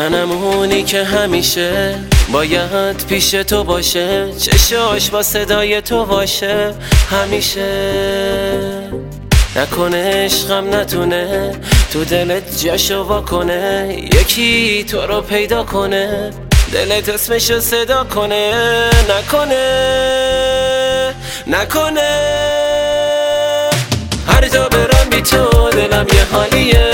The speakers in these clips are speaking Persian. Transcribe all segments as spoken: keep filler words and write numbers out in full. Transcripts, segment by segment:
منم اونی که همیشه باید پیش تو باشه، چشاش با صدای تو باشه همیشه. نکنه عشقم نتونه تو دلت جاشو واکنه، یکی تو رو پیدا کنه دلت اسمشو صدا کنه. نکنه نکنه هر جا برم بی تو دلم یه حالیه،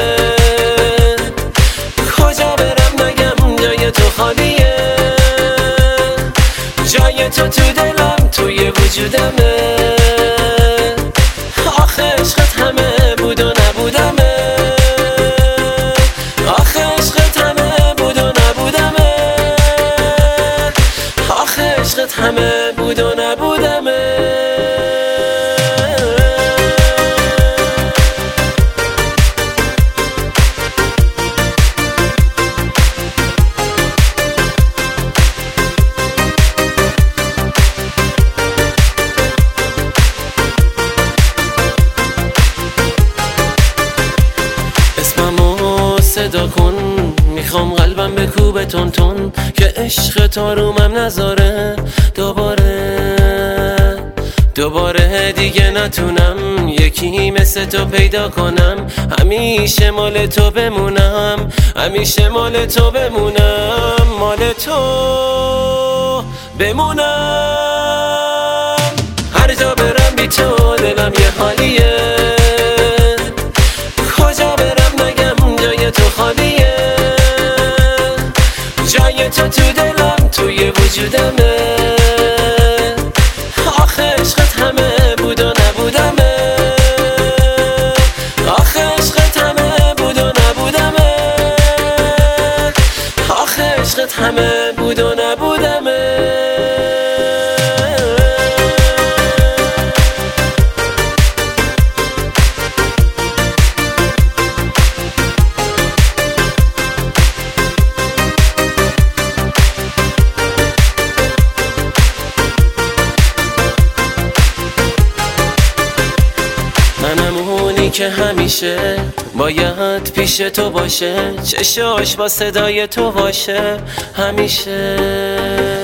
کجا برم نگم جای تو خالیه. جای تو تو دلم توی وجودمه، آخه عشقت همه بود و نبودمه، آخه عشقت همه بود و نبودمه، آخه عشقت همه بود و نبودمه. اسممو صدا کن، میخوام قلبم بکوبه تون تون، که عشق تو رومم نذاره دوباره دوباره دیگه نتونم یکی مثل تو پیدا کنم. همیشه مال تو بمونم، همیشه مال تو بمونم، مال تو بمونم. هر جا برم بی تو دلم یه حالیه، کجا برم نگم جای تو خالیه. جای تو تو دلم توی وجودمه، آخه عشقت همه بود و نبودمه، آخه عشقت همه بود و نبودمه، آخه عشقت همه بود و نبودمه. منم اونی که همیشه باید پیش تو باشه، چشاش با صدای تو باشه همیشه.